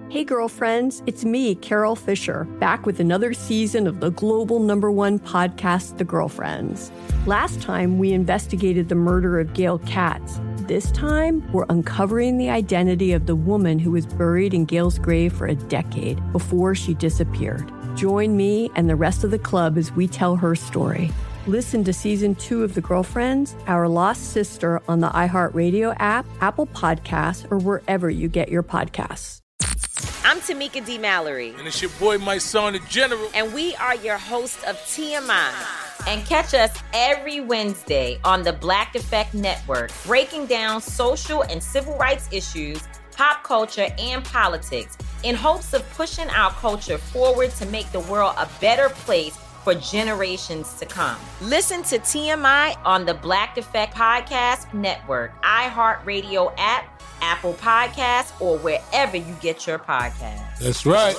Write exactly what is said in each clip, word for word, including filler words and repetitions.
Hey girlfriends, it's me, Carol Fisher, back with another season of the global number one podcast, The Girlfriends. Last time, we investigated the murder of Gail Katz. This time, we're uncovering the identity of the woman who was buried in Gail's grave for a decade before she disappeared. Join me and the rest of the club as we tell her story. Listen to season two of The Girlfriends, Our Lost Sister on the iHeartRadio app, Apple Podcasts, or wherever you get your podcasts. I'm Tamika D. Mallory. And it's your boy, my son, the General. And we are your hosts of T M I. And catch us every Wednesday on the Black Effect Network, breaking down social and civil rights issues, pop culture, and politics in hopes of pushing our culture forward to make the world a better place for generations to come. Listen to T M I on the Black Effect Podcast Network, iHeartRadio app, Apple Podcasts, or wherever you get your podcasts. That's right.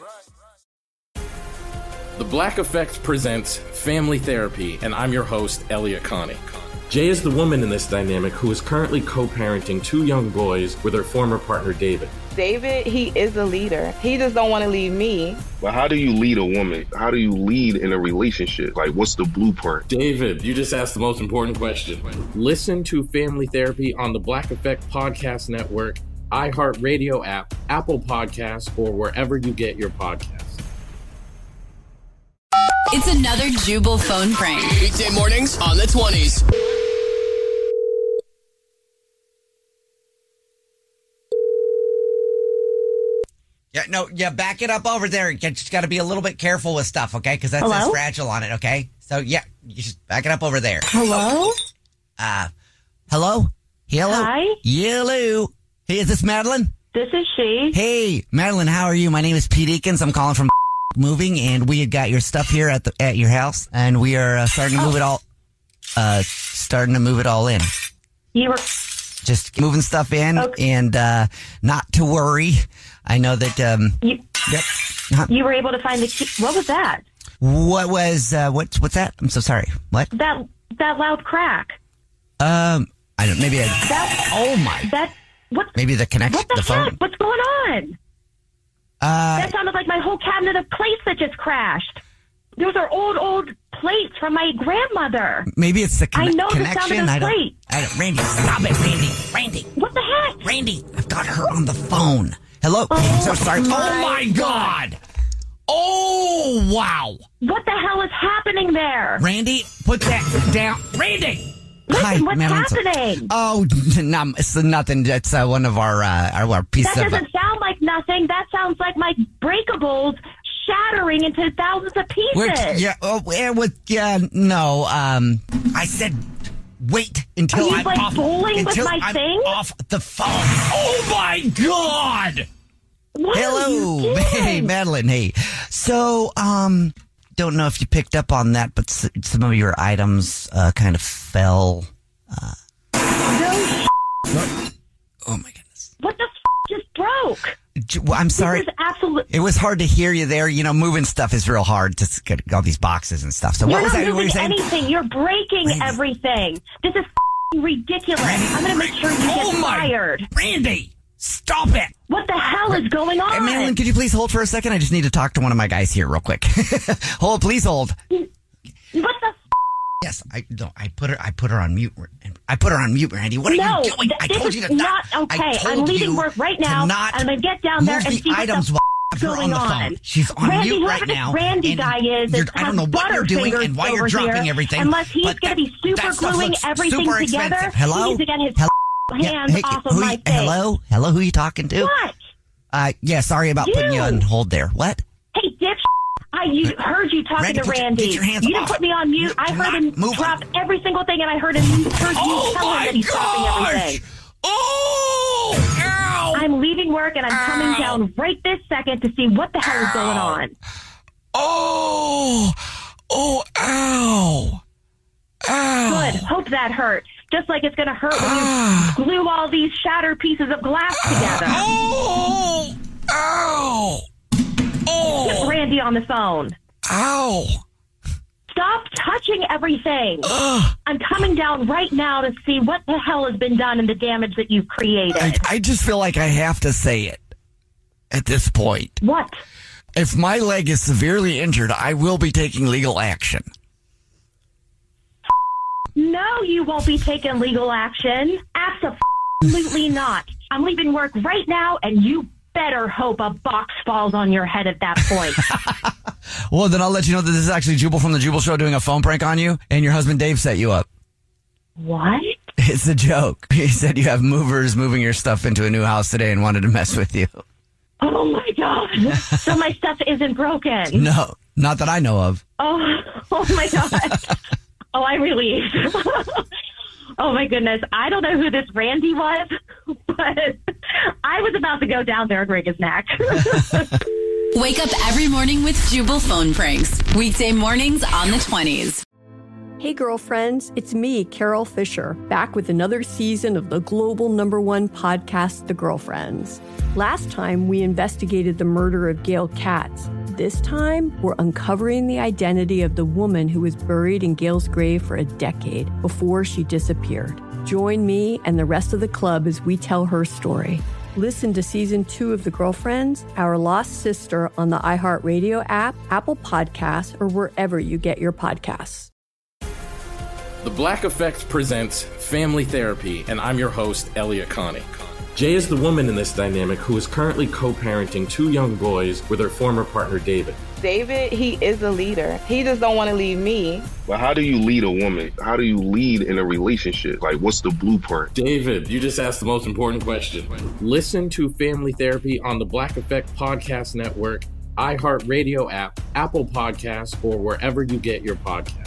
The Black Effect presents Family Therapy, and I'm your host, Elliot Connie. Jay is the woman in this dynamic who is currently co-parenting two young boys with her former partner, David. David, he is a leader. He just don't want to leave me. But how do you lead a woman? How do you lead in a relationship? Like, what's the blueprint? David, you just asked the most important question. Listen to Family Therapy on the Black Effect Podcast Network, iHeartRadio app, Apple Podcasts, or wherever you get your podcasts. It's another Jubal phone prank. Weekday mornings on the twenties. Yeah, no, yeah, back it up over there. You just got to be a little bit careful with stuff, okay? Because that says fragile on it, okay? So, yeah, you just back it up over there. Hello? Uh, hello? Hello? Hi? Hello? Hey, is this Madeline? This is she. Hey, Madeline, how are you? My name is Pete Eakins. I'm calling from Moving, and we had got your stuff here at the at your house, and we are uh, starting to move oh. it all, uh, starting to move it all in. You were... Just moving stuff in, okay. and uh, not to worry. I know that. Um, you, yep. Huh? You were able to find the key. What was that? What was uh, what? What's that? I'm so sorry. What? That that loud crack. Um, I don't. Maybe I. That, oh my. That what? Maybe the connection. What the, the heck? phone. What's going on? Uh, that sounded like my whole cabinet of plates that just crashed. Those are old, old plates from my grandmother. Maybe it's the con- I know connection. the sound of I those don't, plates. I don't. Randy, stop it, Randy. Randy. What the heck? Randy, I've got her on the phone. Hello. Oh, I'm so sorry. My oh my God. Oh wow. What the hell is happening there? Randy, put that down. Randy. Listen, Hi, what's Madeline. happening? Oh, no, it's nothing. It's uh, one of our uh, our, our pieces That of. doesn't Uh, sound like nothing. That sounds like my breakables shattering into thousands of pieces. Which, yeah, oh, yeah, with, yeah, no. Um, I said, wait until Are you, I'm like, off. bowling with until my I'm thing? off the phone. Oh my God! What Hello, are you doing? hey, Madeline. Hey, so um, don't know if you picked up on that, but s- some of your items uh, kind of fell. Uh, no. Oh my goodness! What the f- just broke? I'm sorry. It was absolutely. It was hard to hear you there. You know, moving stuff is real hard to get all these boxes and stuff. So You're what was not that? What were moving you saying? anything. You're breaking Randy. everything. This is f- ridiculous. Randy. I'm going to make sure you get oh my, fired. Randy, stop it. What the hell is going on? Hey, Madeline, could you please hold for a second? I just need to talk to one of my guys here real quick. hold, please hold. What the f- Yes, I no, I put her. I put her on mute. I put her on mute, Randy. What are no, you doing? Th- I this told is you to not. not. Okay, I told I'm leaving you work right now. not I'm going to get down there move and the see items what while the you're f- on the going phone. on. She's on Randy, mute right whoever now. this Randy and guy is, you're- is I don't know what you're doing and why you're dropping here, everything. Unless he's but going to be super that stuff gluing looks everything super together. expensive. Hello? He needs to get his Hello? hands Yeah, hey, off of who my you, thing. Hello? Hello? Who are you talking to? What? Uh, yeah, sorry about Dude. putting you on hold there. What? Hey, dipsh. I you, heard you talking Randy, to put your- Randy. get your hands you didn't off. put me on mute. You I heard cannot him move drop on. every single thing, and I heard him heard Oh you tell him my that he's dropping gosh! everything. Oh! Ow! I'm leaving work, and I'm Ow. coming down right this second to see what the hell is going on. Oh! Oh! Ow! Ow! Good. Hope that hurt. Just like it's going to hurt when Ah. you glue all these shattered pieces of glass together. Oh! Ow! Get Oh! Randy on the phone. Ow! Stop touching everything. Ugh. I'm coming down right now to see what the hell has been done and the damage that you've created. I, I just feel like I have to say it. at this point. What? If my leg is severely injured, I will be taking legal action. No, you won't be taking legal action. Absolutely not. I'm leaving work right now, and you better hope a box falls on your head at that point. Well, then I'll let you know that this is actually Jubal from the Jubal Show doing a phone prank on you, and your husband Dave set you up. What? It's a joke. He said you have movers moving your stuff into a new house today and wanted to mess with you. Oh, my God. So my stuff isn't broken? No, not that I know of. Oh, oh my God. Oh, I'm relieved. Oh, my goodness. I don't know who this Randy was, but I was about to go down there and break his neck. Wake up every morning with Jubal phone pranks. Weekday mornings on the twenties. Hey, girlfriends, it's me, Carol Fisher, back with another season of the global number one podcast, The Girlfriends. Last time, we investigated the murder of Gail Katz. This time, we're uncovering the identity of the woman who was buried in Gail's grave for a decade before she disappeared. Join me and the rest of the club as we tell her story. Listen to season two of The Girlfriends, Our Lost Sister on the iHeartRadio app, Apple Podcasts, or wherever you get your podcasts. The Black Effect presents Family Therapy, and I'm your host, Elliot Connie. Jay is the woman in this dynamic who is currently co-parenting two young boys with her former partner, David. David, he is a leader. He just don't want to leave me. But how do you lead a woman? How do you lead in a relationship? Like, what's the blueprint? David, you just asked the most important question. Listen to Family Therapy on the Black Effect Podcast Network, iHeartRadio app, Apple Podcasts, or wherever you get your podcasts.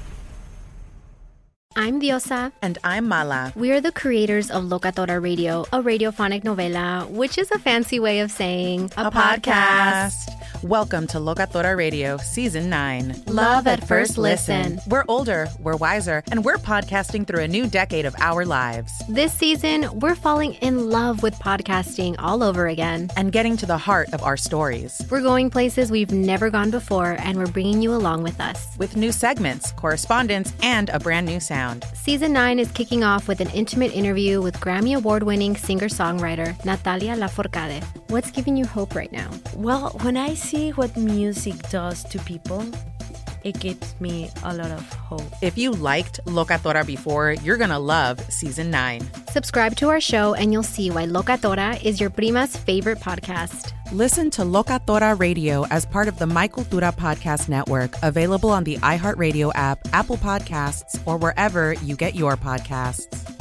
I'm Diosa. And I'm Mala. We are the creators of Locatora Radio, a radiophonic novela, which is a fancy way of saying a, a podcast. podcast. Welcome to Locatora Radio Season nine. Love at first listen. We're older, we're wiser, and we're podcasting through a new decade of our lives. This season, we're falling in love with podcasting all over again. And getting to the heart of our stories. We're going places we've never gone before, and we're bringing you along with us. With new segments, correspondence, and a brand new sound. Season nine is kicking off with an intimate interview with Grammy Award-winning singer-songwriter Natalia Lafourcade. What's giving you hope right now? Well, when I see what music does to people, it gives me a lot of hope. If you liked Locatora before, you're going to love Season nine. Subscribe to our show and you'll see why Locatora is your prima's favorite podcast. Listen to Locatora Radio as part of the My Cultura Podcast Network, available on the iHeartRadio app, Apple Podcasts, or wherever you get your podcasts.